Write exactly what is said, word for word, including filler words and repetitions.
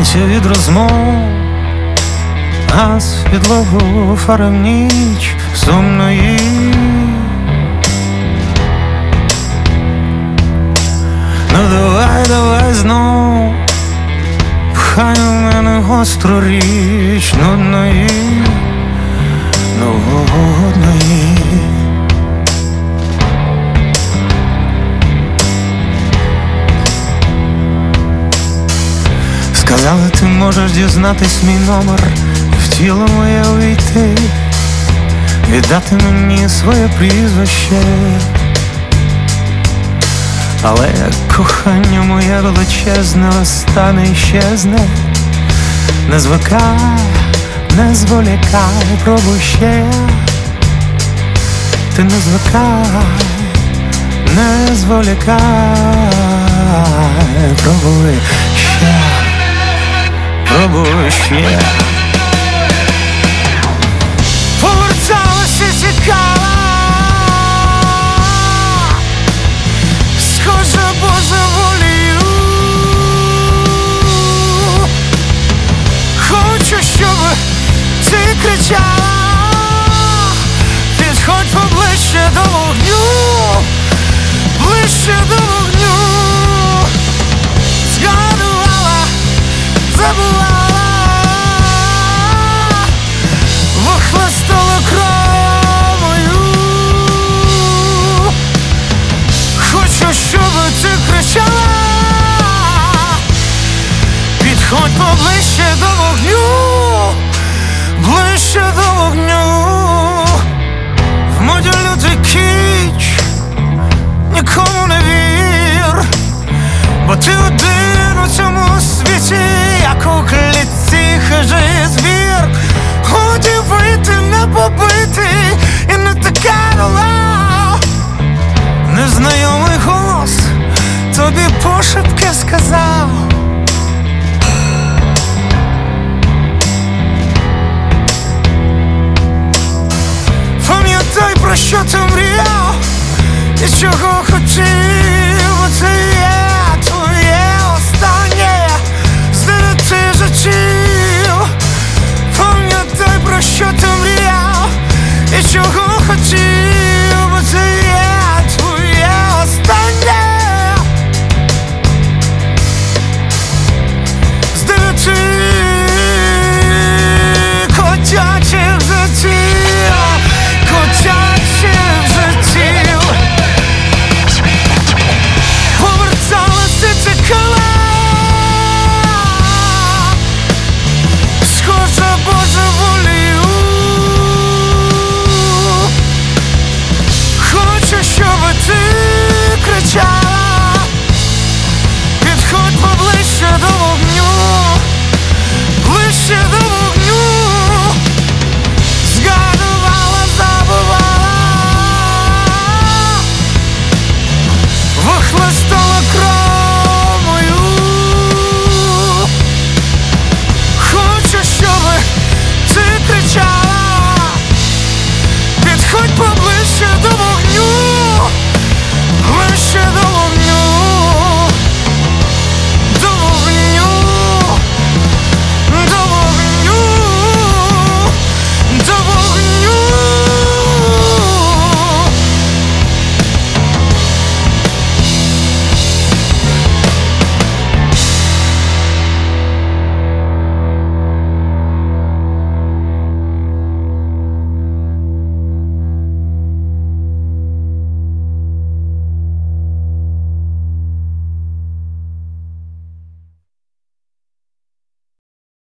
Сонце від розмов, газ підлогу, фара в ніч сумної. Ну давай, давай знов, пхай у мене гостру річ нудної, нудної. Сказали, ти можеш дізнатись мій номер, в тіло моє увійти, віддати мені своє прізвище. Але як кохання моє величезне остане і щезне, не звикай, не зволікай, пробуй ще. Ти не звикай, не зволікай, пробуй ще. Пробуй ще. Поверталася цікава, схожа божеволію. Хочу, щоб ти кричала, підходь поближче до вогню, ближче до вогню. Згадувала, забувала, вихлестала кров мою. Хочу, щоб ти кричала, підходь поближче до вогню, ближче до вогню. В моді лютий кіч, нікому не вір, бо ти один у цьому світі, як у клітці хижий звір. Годі вийти, не побити, і не така дола. Незнайомий голос тобі пошепки сказав: пам'ятай, про що ти мріяв і чого хотів, бо це є твоє останнє з дев'яти життів. Пам'ятай, про що ти мріяв і чого хотів,